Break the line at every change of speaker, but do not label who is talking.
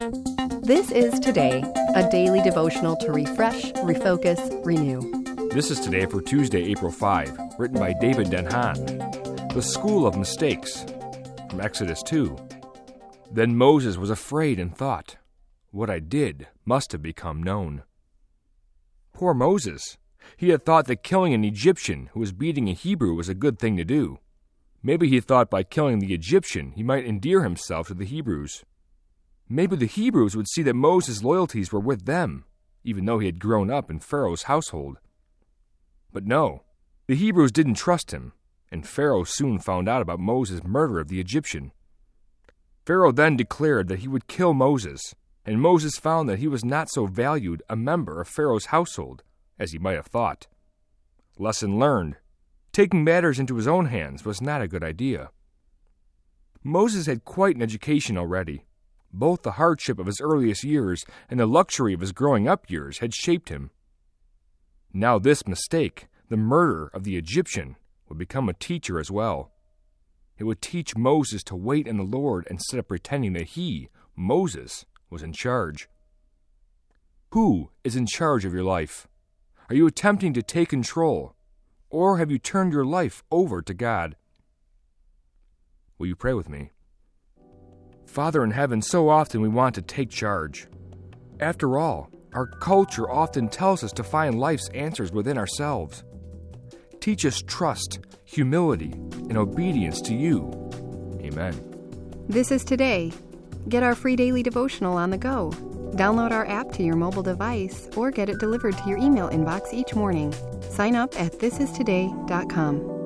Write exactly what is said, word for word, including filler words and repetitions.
This is Today, a daily devotional to refresh, refocus, renew.
This is Today for Tuesday, April fifth, written by David Denhaan. The School of Mistakes, from Exodus two. Then Moses was afraid and thought, "What I did must have become known." Poor Moses! He had thought that killing an Egyptian who was beating a Hebrew was a good thing to do. Maybe he thought by killing the Egyptian he might endear himself to the Hebrews. Maybe the Hebrews would see that Moses' loyalties were with them, even though he had grown up in Pharaoh's household. But no, the Hebrews didn't trust him, and Pharaoh soon found out about Moses' murder of the Egyptian. Pharaoh then declared that he would kill Moses, and Moses found that he was not so valued a member of Pharaoh's household as he might have thought. Lesson learned. Taking matters into his own hands was not a good idea. Moses had quite an education already. Both the hardship of his earliest years and the luxury of his growing-up years had shaped him. Now this mistake, the murder of the Egyptian, would become a teacher as well. It would teach Moses to wait in the Lord instead of pretending that he, Moses, was in charge. Who is in charge of your life? Are you attempting to take control, or have you turned your life over to God? Will you pray with me? Father in heaven, so often we want to take charge. After all, our culture often tells us to find life's answers within ourselves. Teach us trust, humility, and obedience to you. Amen.
This is Today. Get our free daily devotional on the go. Download our app to your mobile device or get it delivered to your email inbox each morning. Sign up at this is today dot com.